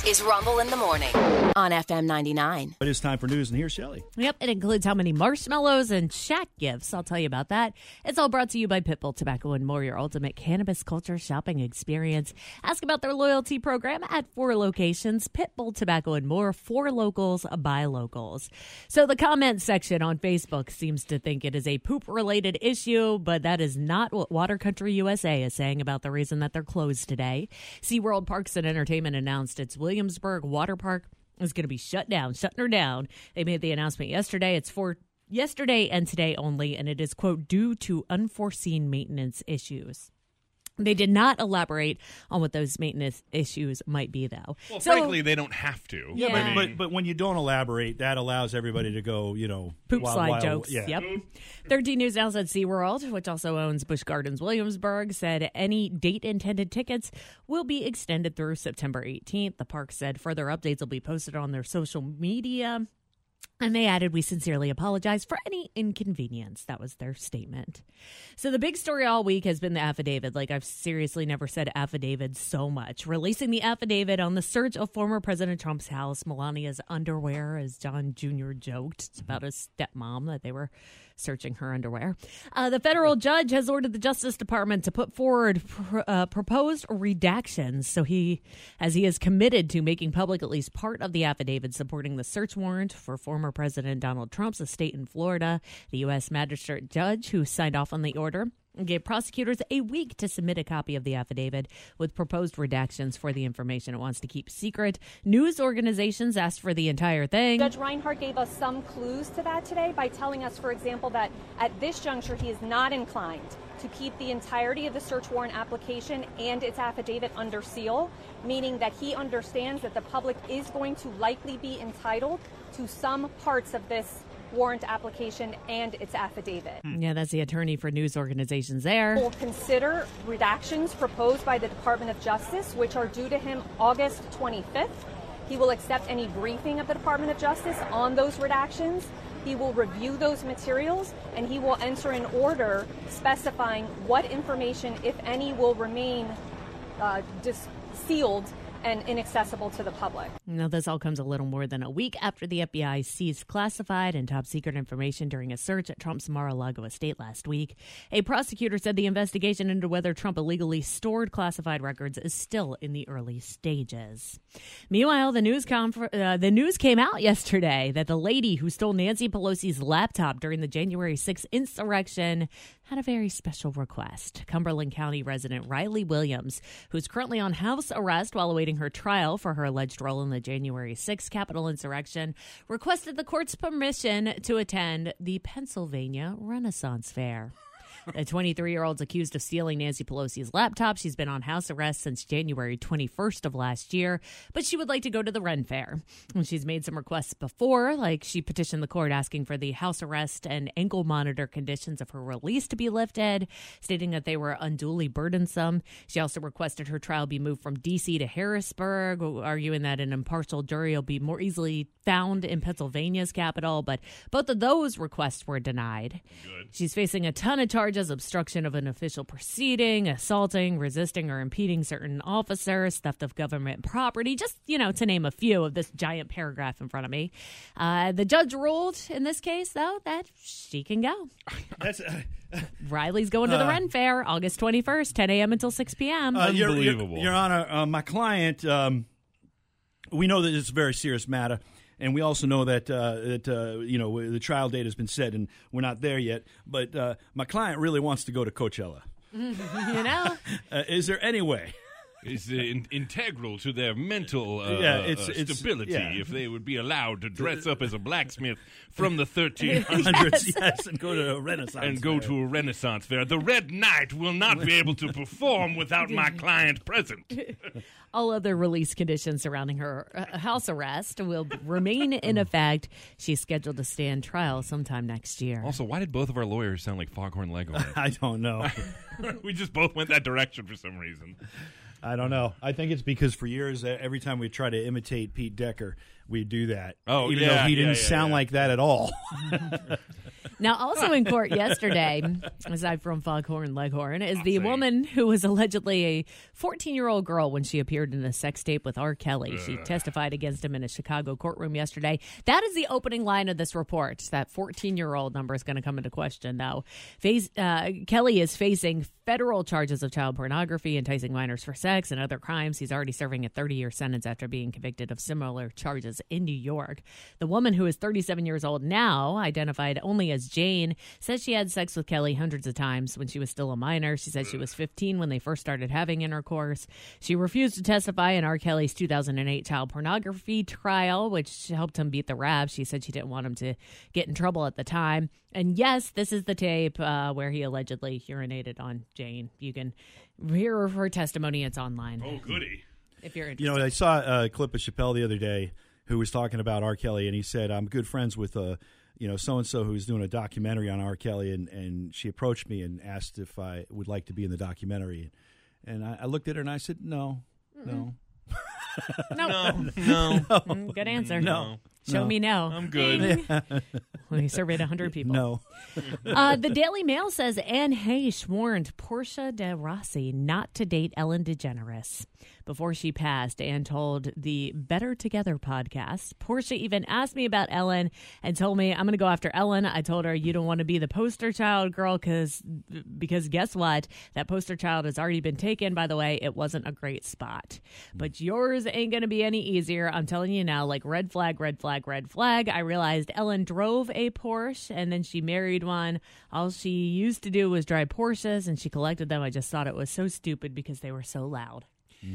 This is Rumble in the Morning on FM 99. It is time for news, and here's Shelley. Yep, it includes how many marshmallows and Shaq gifts. I'll tell you about that. It's all brought to you by Pitbull Tobacco and More, your ultimate cannabis culture shopping experience. Ask about their loyalty program at 4 locations. Pitbull Tobacco and More, 4 locals, by locals. So the comment section on Facebook seems to think it is a poop-related issue, but that is not what Water Country USA is saying about the reason that they're closed today. SeaWorld Parks and Entertainment announced its Williamsburg Water Park is going to be shutting her down. They made the announcement yesterday. It's for yesterday and today only, and it is, quote, due to unforeseen maintenance issues. They did not elaborate on what those maintenance issues might be, though. Well, frankly, they don't have to. Yeah. But when you don't elaborate, that allows everybody to go, poop slide jokes. Yeah. Yep. 13 News now said SeaWorld, which also owns Busch Gardens Williamsburg, said any date-intended tickets will be extended through September 18th. The park said further updates will be posted on their social media. And they added, we sincerely apologize for any inconvenience. That was their statement. So the big story all week has been the affidavit. Like, I've seriously never said affidavit so much. Releasing the affidavit on the search of former President Trump's house, Melania's underwear, as John Jr. joked. It's about his stepmom that they were searching her underwear. The federal judge has ordered the Justice Department to put forward proposed redactions. So he is committed to making public at least part of the affidavit supporting the search warrant for former President Donald Trump's estate in Florida. The U.S. magistrate judge who signed off on the order gave prosecutors a week to submit a copy of the affidavit with proposed redactions for the information it wants to keep secret. News organizations asked for the entire thing. Judge Reinhart gave us some clues to that today by telling us, for example, that at this juncture he is not inclined to keep the entirety of the search warrant application and its affidavit under seal, meaning that he understands that the public is going to likely be entitled to some parts of this warrant application and its affidavit. Yeah, that's the attorney for news organizations there. We'll consider redactions proposed by the Department of Justice, which are due to him August 25th. He will accept any briefing of the Department of Justice on those redactions. He will review those materials, and he will enter an order specifying what information, if any, will remain sealed and inaccessible to the public. Now, this all comes a little more than a week after the FBI seized classified and top secret information during a search at Trump's Mar-a-Lago estate last week. A prosecutor said the investigation into whether Trump illegally stored classified records is still in the early stages. Meanwhile, the news came out yesterday that the lady who stole Nancy Pelosi's laptop during the January 6th insurrection had a very special request. Cumberland County resident Riley Williams, who's currently on house arrest while awaiting her trial for her alleged role in the January 6th Capitol insurrection, requested the court's permission to attend the Pennsylvania Renaissance Fair. The 23-year-old's accused of stealing Nancy Pelosi's laptop. She's been on house arrest since January 21st of last year, but she would like to go to the Ren Fair. And she's made some requests before, like she petitioned the court asking for the house arrest and ankle monitor conditions of her release to be lifted, stating that they were unduly burdensome. She also requested her trial be moved from D.C. to Harrisburg, arguing that an impartial jury will be more easily found in Pennsylvania's capital, but both of those requests were denied. Good. She's facing a ton of charges: obstruction of an official proceeding, assaulting, resisting, or impeding certain officers, theft of government property, just, to name a few of this giant paragraph in front of me. The judge ruled in this case, though, that she can go. Riley's going to the Ren Fair August 21st, 10 a.m. until 6 p.m. Unbelievable. Your Honor, my client, we know that it's a very serious matter. And we also know that the trial date has been set, and we're not there yet. But my client really wants to go to Coachella. Is there any way? It's integral to their mental stability if they would be allowed to dress up as a blacksmith from the 1300s. Yes, and go to a Renaissance fair. The Red Knight will not be able to perform without my client present. All other release conditions surrounding her house arrest will remain in effect. She's scheduled to stand trial sometime next year. Also, why did both of our lawyers sound like Foghorn Leghorn? I don't know. We just both went that direction for some reason. I don't know. I think it's because for years, every time we try to imitate Pete Decker, we'd do that. Oh, even though he didn't sound like that at all. Now, also in court yesterday, aside from Foghorn Leghorn, is the woman who was allegedly a 14-year-old girl when she appeared in a sex tape with R. Kelly. She testified against him in a Chicago courtroom yesterday. That is the opening line of this report. That 14-year-old number is going to come into question, though. Kelly is facing federal charges of child pornography, enticing minors for sex, and other crimes. He's already serving a 30-year sentence after being convicted of similar charges in New York. The woman, who is 37 years old now, identified only as Jane, says she had sex with Kelly hundreds of times when she was still a minor. She said she was 15 when they first started having intercourse. She refused to testify in R. Kelly's 2008 child pornography trial, which helped him beat the rap. She said she didn't want him to get in trouble at the time. And yes, this is the tape where he allegedly urinated on Jane. You can hear her testimony. It's online. Oh, goody. If you're interested. I saw a clip of Chappelle the other day who was talking about R. Kelly, and he said, I'm good friends with so-and-so who's doing a documentary on R. Kelly, and she approached me and asked if I would like to be in the documentary. And I looked at her and I said, no. No. Good answer. No. Show me no. I'm good. We surveyed 100 people. No. The Daily Mail says Anne Heche warned Portia de Rossi not to date Ellen DeGeneres. Before she passed, Anne told the Better Together podcast, Portia even asked me about Ellen and told me, I'm going to go after Ellen. I told her, you don't want to be the poster child, girl, because guess what? That poster child has already been taken. By the way, it wasn't a great spot. But yours ain't going to be any easier. I'm telling you now, like red flag, red flag, red flag. I realized Ellen drove a Porsche and then she married one. All she used to do was drive Porsches and she collected them. I just thought it was so stupid because they were so loud.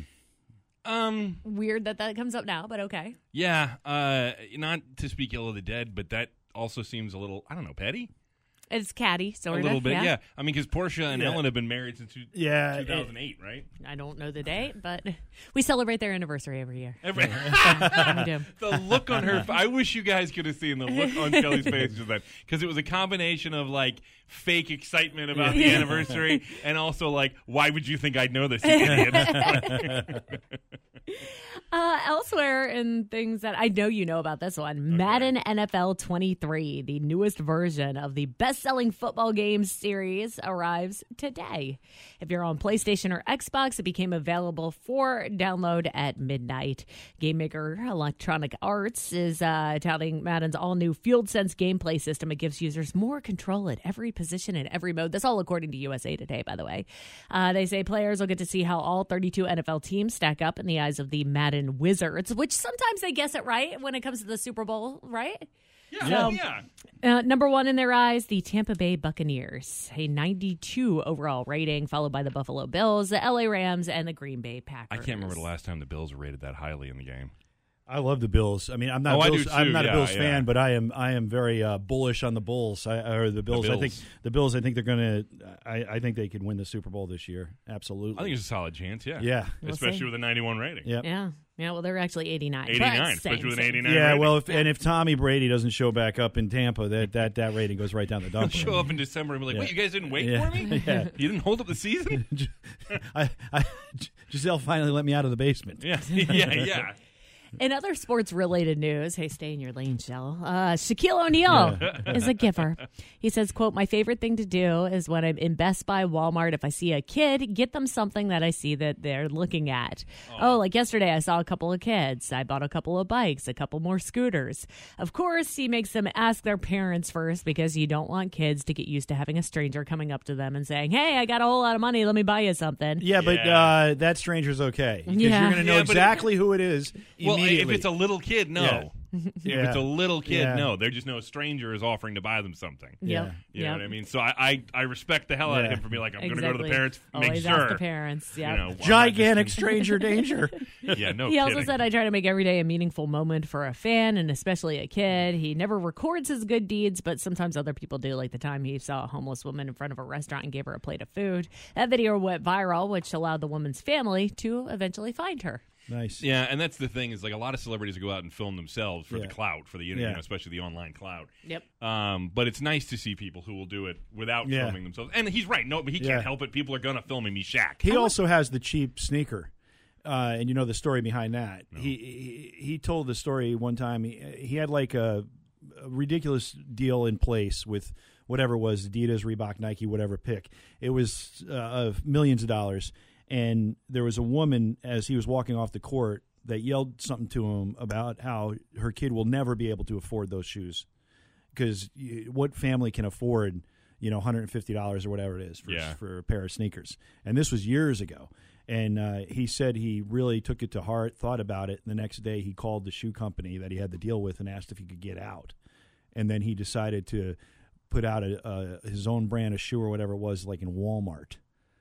Weird that comes up now, but okay. Yeah, not to speak ill of the dead, but that also seems a little, I don't know, petty? It's catty, sort of. A little bit, yeah. I mean, because Portia and Ellen have been married since 2008, right? I don't know the date, but we celebrate their anniversary every year. We do. The look on her, I wish you guys could have seen the look on Kelly's face with that, because it was a combination of like fake excitement about the anniversary and also like, why would you think I'd know this, you idiot? Elsewhere in things that I know you know about this one, okay. Madden NFL 23, the newest version of the best-selling football games series, arrives today. If you're on PlayStation or Xbox, it became available for download at midnight. Game maker Electronic Arts is touting Madden's all-new Field Sense gameplay system. It gives users more control at every position and every mode. That's all according to USA Today, by the way. They say players will get to see how all 32 NFL teams stack up in the eyes of the Madden Wizards, which sometimes they guess it right when it comes to the Super Bowl, right? Yeah. Number one in their eyes, the Tampa Bay Buccaneers, a 92 overall rating, followed by the Buffalo Bills, the LA Rams, and the Green Bay Packers. I can't remember the last time the Bills were rated that highly in the game. I love the Bills. I mean, I'm not a Bills fan, but I am very bullish on the Bulls. The Bills. I think the Bills. I think they're going to. I think they could win the Super Bowl this year. Absolutely. I think it's a solid chance. Yeah. Yeah. Especially with a 91 rating. Yep. Yeah. Yeah. Well, they're actually 89. 89, especially with an 89. Yeah. Rating. Well, if Tommy Brady doesn't show back up in Tampa, that rating goes right down the dump. He'll show up in December and be like, "Wait, you guys didn't wait for me? Yeah. You didn't hold up the season." Giselle finally let me out of the basement. Yeah. Yeah. In other sports-related news, hey, stay in your lane, Shell. Shaquille O'Neal is a giver. He says, quote, my favorite thing to do is when I'm in Best Buy, Walmart, if I see a kid, get them something that I see that they're looking at. Oh, like yesterday, I saw a couple of kids. I bought a couple of bikes, a couple more scooters. Of course, he makes them ask their parents first because you don't want kids to get used to having a stranger coming up to them and saying, hey, I got a whole lot of money. Let me buy you something. Yeah, but that stranger's okay. Because you're going to know exactly who it is. Well, if it's a little kid, no. Yeah. If it's a little kid, no. They're just no stranger is offering to buy them something. Yeah. You know what I mean? So I respect the hell out of him for being like, I'm going to go to the parents, Always make sure. ask the parents, gigantic stranger danger. Yeah, no He kidding. also said, I try to make every day a meaningful moment for a fan and especially a kid. He never records his good deeds, but sometimes other people do, like the time he saw a homeless woman in front of a restaurant and gave her a plate of food. That video went viral, which allowed the woman's family to eventually find her. Nice. Yeah, and that's the thing is like a lot of celebrities go out and film themselves for the clout, for the internet, especially the online clout. Yep. But it's nice to see people who will do it without filming themselves. And he's right. No, but he can't help it. People are going to film him. He's Shaq. He also has the cheap sneaker. and you know the story behind that. No. He told the story one time. He had like a ridiculous deal in place with whatever it was, Adidas, Reebok, Nike, whatever pick. It was millions of dollars. And there was a woman, as he was walking off the court, that yelled something to him about how her kid will never be able to afford those shoes. Because what family can afford, $150 or whatever it is for a pair of sneakers? And this was years ago. And he said he really took it to heart, thought about it. And the next day he called the shoe company that he had the deal with and asked if he could get out. And then he decided to put out his own brand of shoe or whatever it was, like in Walmart,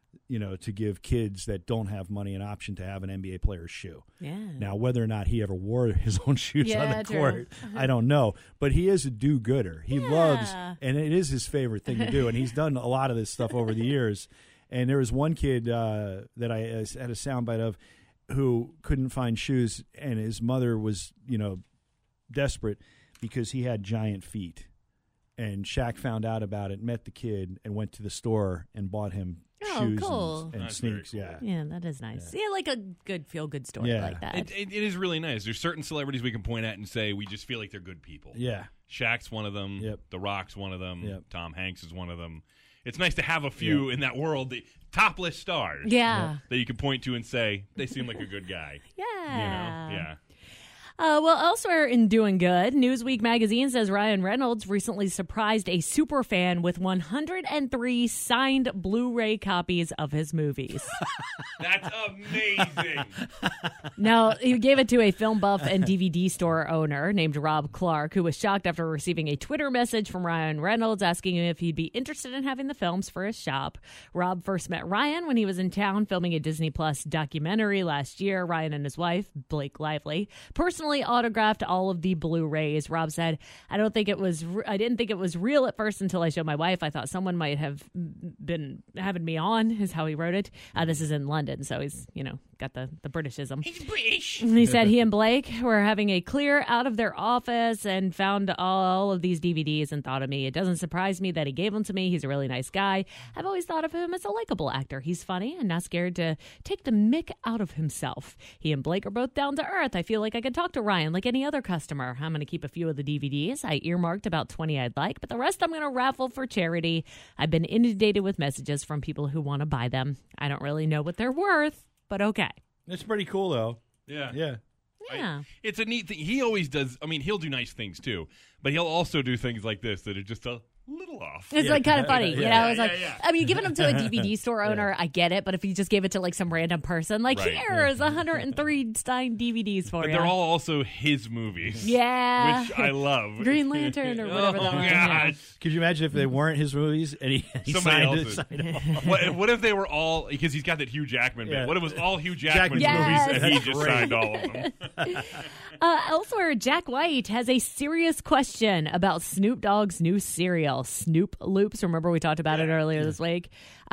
to give kids that don't have money an option to have an NBA player's shoe. Yeah. Now, whether or not he ever wore his own shoes on the true. court, I don't know. But he is a do-gooder. He loves, and it is his favorite thing to do. And he's done a lot of this stuff over the years. And there was one kid that I had a soundbite of who couldn't find shoes, and his mother was, desperate because he had giant feet. And Shaq found out about it, met the kid, and went to the store and bought him shoes cool. and That's sneaks. very cool. Yeah, that is nice. Yeah, like a good feel-good story like that. It is really nice. There's certain celebrities we can point at and say we just feel like they're good people. Yeah. Shaq's one of them. Yep. The Rock's one of them. Yep. Tom Hanks is one of them. It's nice to have a few in that world, the topless stars. Yeah. That you can point to and say they seem like a good guy. Yeah. Yeah. Well, elsewhere in doing good, Newsweek magazine says Ryan Reynolds recently surprised a superfan with 103 signed Blu-ray copies of his movies. That's amazing. Now, he gave it to a film buff and DVD store owner named Rob Clark, who was shocked after receiving a Twitter message from Ryan Reynolds asking him if he'd be interested in having the films for his shop. Rob first met Ryan when he was in town filming a Disney Plus documentary last year. Ryan and his wife, Blake Lively, personally autographed all of the Blu-rays. Rob said, I didn't think it was real at first until I showed my wife. I thought someone might have been having me on, is how he wrote it. This is in London, so he's, got the Britishism. He's British. He said he and Blake were having a clear out of their office and found all of these DVDs and thought of me. It doesn't surprise me that he gave them to me. He's a really nice guy. I've always thought of him as a likable actor. He's funny and not scared to take the mick out of himself. He and Blake are both down to earth. I feel like I could talk to Ryan like any other customer. I'm going to keep a few of the DVDs. I earmarked about 20 I'd like, but the rest I'm going to raffle for charity. I've been inundated with messages from people who want to buy them. I don't really know what they're worth, but okay. It's pretty cool, though. Yeah. Yeah. Yeah. It's a neat thing. He always does. I mean, he'll do nice things too, but he'll also do things like this that are just a little off. It's like kind of funny, It's like, yeah. I mean, giving them to a DVD store owner, I get it, but if you just gave it to like some random person, like Right. here's 103 signed DVDs for But you. they're all also his movies. Yeah. Which I love. Green Lantern or whatever that one. Yeah. God. Could you imagine if they weren't his movies and he Somebody signed else's. it? What if they were all, because he's got that Hugh Jackman bit. Yeah. What if it was all Hugh Jackman's Yes. movies and he That's just great. signed all of them? Elsewhere, Jack White has a serious question about Snoop Dogg's new cereal, Snoop Loops. Remember we talked about it earlier this week?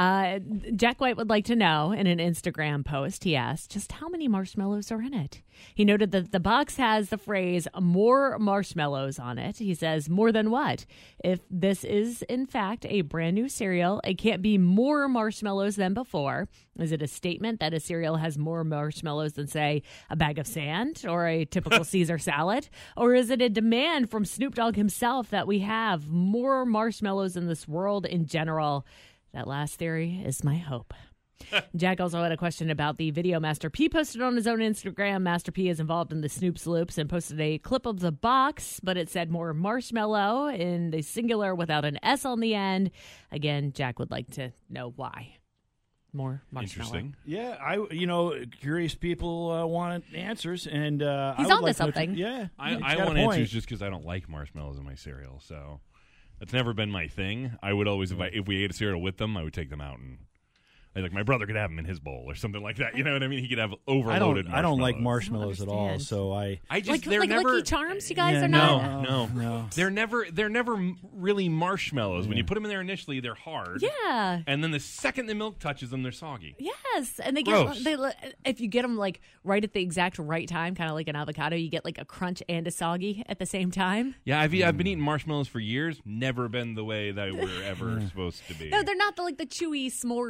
Jack White would like to know in an Instagram post, he asked, just how many marshmallows are in it? He noted that the box has the phrase, more marshmallows on it. He says, more than what? If this is, in fact, a brand new cereal, it can't be more marshmallows than before. Is it a statement that a cereal has more marshmallows than, say, a bag of sand or a typical Caesar salad? Or is it a demand from Snoop Dogg himself that we have more marshmallows in this world in general? That last theory is my hope. Jack also had a question about the video Master P posted on his own Instagram. Master P is involved in the Snoop's Loops and posted a clip of the box, but it said more marshmallow in the singular without an S on the end. Again, Jack would like to know why. More marshmallow. Interesting. Yeah, curious people want answers, and He's I would onto like to know something. Yeah, I he's got a want point. answers just because I don't like marshmallows in my cereal, so that's never been my thing. I would always, if we ate a cereal with them, I would take them out and like my brother could have them in his bowl or something like that. You know what I mean? He could have overloaded I don't like marshmallows. marshmallows at all, understand. so I just Like Lucky Charms, you guys Yeah, are no. not? No. They're never really marshmallows. When you put them in there initially, they're hard. Yeah. And then the second the milk touches them, they're soggy. Yes, and they Gross. if you get them like right at the exact right time, kind of like an avocado, you get like a crunch and a soggy at the same time. Yeah, I've been eating marshmallows for years. Never been the way they were ever supposed to be. No, they're not like the chewy s'mores marshmallows.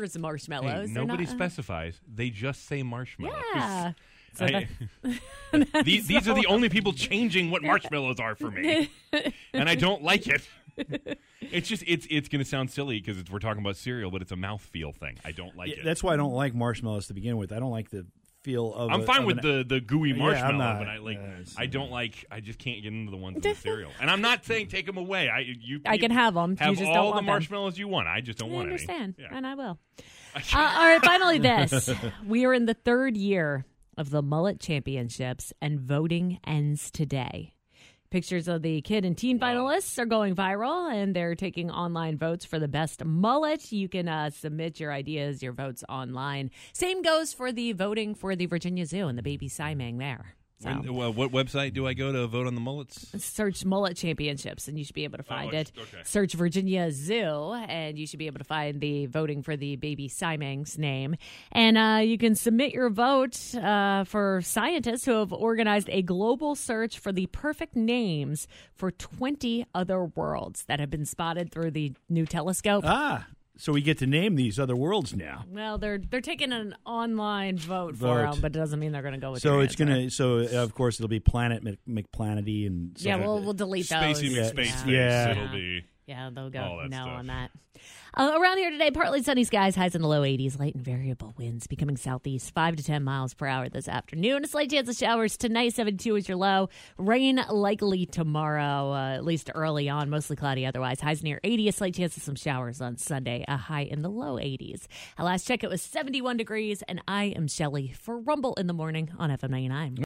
marshmallows. Hey, They're nobody not, specifies. They just say marshmallow. Yeah. So These are the only people changing what marshmallows are for me, and I don't like it. It's going to sound silly because we're talking about cereal, but it's a mouthfeel thing. I don't like it. That's why I don't like marshmallows to begin with. I don't like the feel of. I'm fine with the gooey marshmallow, I'm not, but I don't like. I just can't get into the ones in the cereal. And I'm not saying take them away. I can have them. Have you just all don't the want marshmallows you want. I just don't want any. I understand, Yeah. and I will. All right, finally this. We are in the third year of the Mullet Championships, and voting ends today. Pictures of the kid and teen finalists are going viral, and they're taking online votes for the best mullet. You can submit your ideas, your votes online. Same goes for the voting for the Virginia Zoo and the baby Simang there. So. What website do I go to vote on the mullets? Search Mullet Championships, and you should be able to find it. Okay. Search Virginia Zoo, and you should be able to find the voting for the baby Simang's name. And you can submit your vote for scientists who have organized a global search for the perfect names for 20 other worlds that have been spotted through the new telescope. So we get to name these other worlds now. Well, they're taking an online vote for them, but it doesn't mean they're going to go with. So your it's answer. So of course it'll be Planet McPlanety and Yeah, we'll delete those. Spacey McSpace. Yeah. It'll be. Yeah, they'll all go that no stuff. on that. Around here today, partly sunny skies, highs in the low 80s, light and variable winds becoming southeast 5 to 10 miles per hour this afternoon. A slight chance of showers tonight, 72 is your low. Rain likely tomorrow, at least early on, mostly cloudy otherwise. Highs near 80, a slight chance of some showers on Sunday, a high in the low 80s. At last check, it was 71 degrees, and I am Shelley for Rumble in the Morning on FM 99.